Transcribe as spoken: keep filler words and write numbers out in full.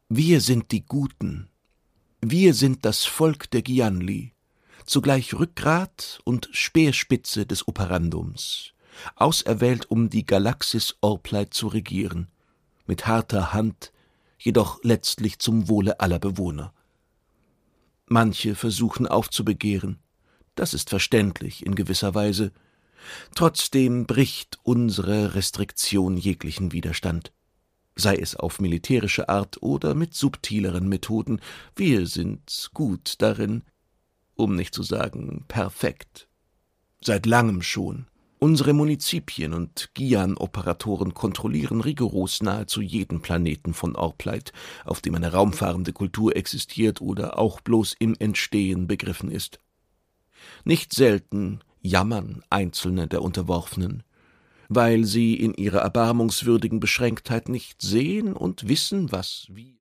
Wir sind die Guten. Wir sind das Volk der Gianli, zugleich Rückgrat und Speerspitze des Operandums, auserwählt, um die Galaxis Orpleit zu regieren, mit harter Hand, jedoch letztlich zum Wohle aller Bewohner. Manche versuchen aufzubegehren, das ist verständlich in gewisser Weise, trotzdem bricht unsere Restriktion jeglichen Widerstand, sei es auf militärische Art oder mit subtileren Methoden. Wir sind gut darin, um nicht zu sagen perfekt. Seit langem schon. Unsere Munizipien und Gian-Operatoren kontrollieren rigoros nahezu jeden Planeten von Orpleit, auf dem eine raumfahrende Kultur existiert oder auch bloß im Entstehen begriffen ist. Nicht selten jammern Einzelne der Unterworfenen, weil sie in ihrer erbarmungswürdigen Beschränktheit nicht sehen und wissen, was wie